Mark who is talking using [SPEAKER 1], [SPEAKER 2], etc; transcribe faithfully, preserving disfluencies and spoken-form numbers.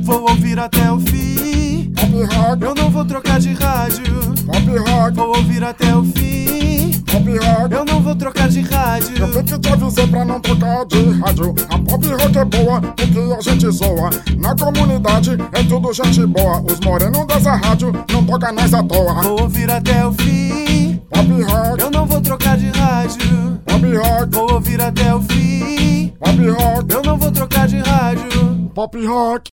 [SPEAKER 1] vou ouvir até o fim.
[SPEAKER 2] Pop rock,
[SPEAKER 1] Eu não vou trocar de rádio.
[SPEAKER 2] pop rock,
[SPEAKER 1] Vou ouvir até o fim.
[SPEAKER 2] pop rock.
[SPEAKER 1] Eu não vou trocar de rádio.
[SPEAKER 2] Eu vi que te avisei pra não trocar de rádio. A pop rock é boa porque a gente zoa. Na comunidade é tudo gente boa. Os morenos dessa rádio não toca nós à toa.
[SPEAKER 1] Vou ouvir até o fim.
[SPEAKER 2] Pop rock,
[SPEAKER 1] Eu não vou trocar de rádio.
[SPEAKER 2] pop rock,
[SPEAKER 1] Vou ouvir até o fim.
[SPEAKER 2] pop rock,
[SPEAKER 1] Eu não vou trocar de rádio.
[SPEAKER 2] pop rock.